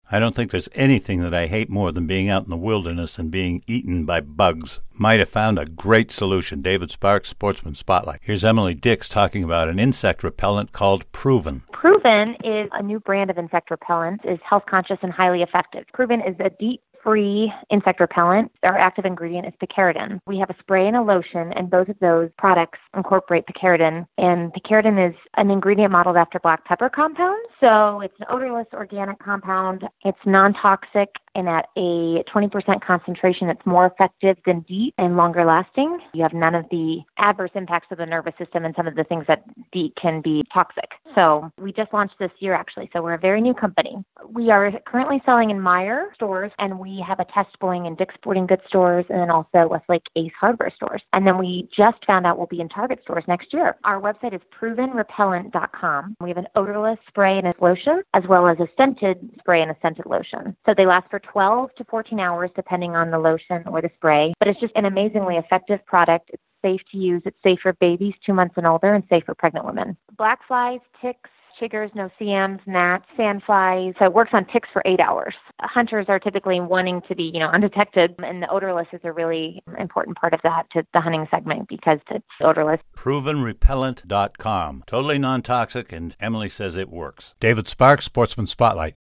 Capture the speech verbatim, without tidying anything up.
I don't think there's anything that I hate more than being out in the wilderness and being eaten by bugs. Might have found a great solution. David Sparks, Sportsman Spotlight. Here's Emily Dix talking about an insect repellent called Proven. Proven is a new brand of insect repellent. It's health conscious and highly effective. Proven is a deep free insect repellent. Our active ingredient is picaridin. We have a spray and a lotion, and both of those products incorporate picaridin. And picaridin is an ingredient modeled after black pepper compound. So it's an odorless organic compound. It's non-toxic, and at a twenty percent concentration, it's more effective than DEET and longer lasting. You have none of the adverse impacts of the nervous system and some of the things that DEET can be toxic. So we just launched this year, actually. So we're a very new company. We are currently selling in Meijer stores, and we We have a test going in Dick's Sporting Goods stores and then also Westlake Ace Hardware stores. And then we just found out we'll be in Target stores next year. Our website is proven repellent dot com. We have an odorless spray and a lotion, as well as a scented spray and a scented lotion. So they last for twelve to fourteen hours, depending on the lotion or the spray. But it's just an amazingly effective product. It's safe to use. It's safe for babies two months and older and safe for pregnant women. Black flies, ticks, chiggers, no-see-ums, gnats, sandflies. So it works on ticks for eight hours. Hunters are typically wanting to be, you know, undetected, and the odorless is a really important part of that to the hunting segment because it's odorless. proven repellent dot com. Totally non-toxic, and Emily says it works. David Sparks, Sportsman Spotlight.